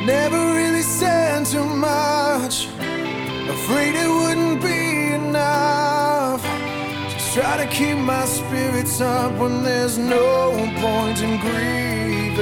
Never really said too much, afraid it wouldn't be enough. Just try to keep my spirits up when there's no point in grieving.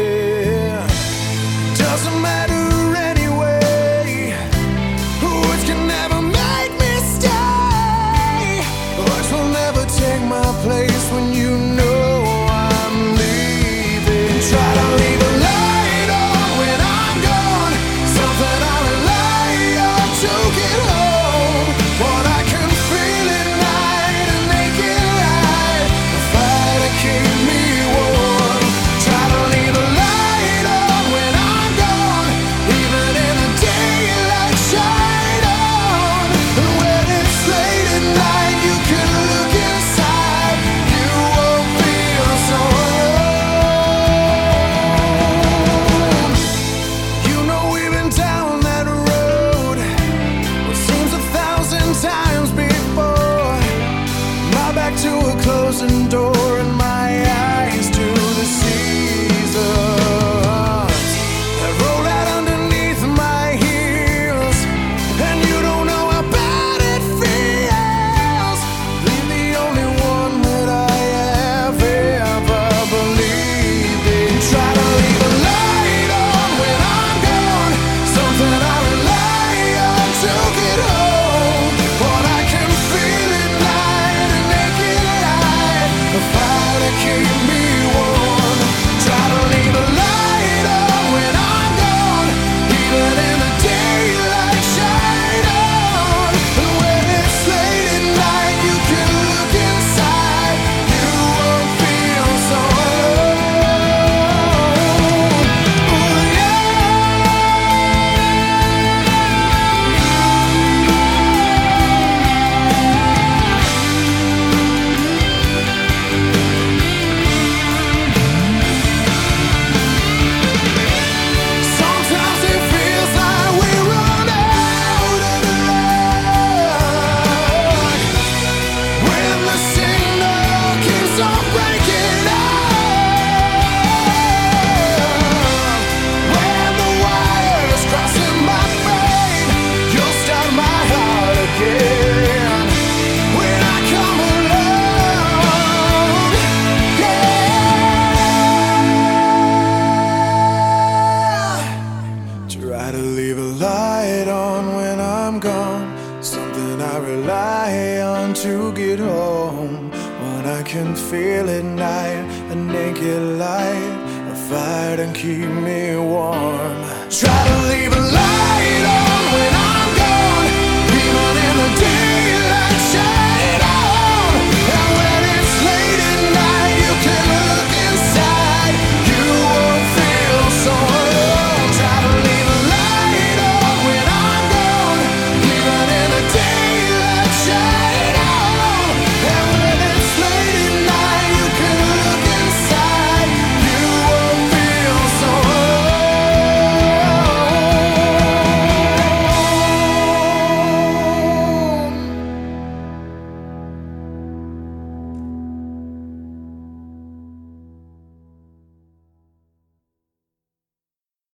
Doesn't matter anyway, words can never make me stay. Words will never take my place when you know I'm leaving. Try to leave a light on when I'm gone, something I rely on to get home. What I can feel at night, a naked light, a fire to keep me warm. Try to leave a light on when I'm gone, even in the daylight shine on. And when it's late at night, you can look inside, you won't feel so alone. You know we've been down that road, what seems 1,000 times before. My back to a closing door and my eyes to the seasons that roll out underneath my heels. And you don't know how bad it feels. Leave the only one that I have ever believed in. Try to leave a light on when I'm gone, something I rely on to get home. What I can feel at night, a naked light, a fire to keep me warm. Try to leave a light on when I'm gone, even in the daylight shine on. And when it's late at night, you can look inside, you won't feel so alone. Oh sometimes it feels like we run out of luck when the signal keeps on breaking up, when the wires crossing my brain, you'll start my heart again. When I come alone, yeah. Try to leave a light on when I'm gone, something I rely on to get home. When I can feel at night, a naked light, a fire to keep me warm. Try to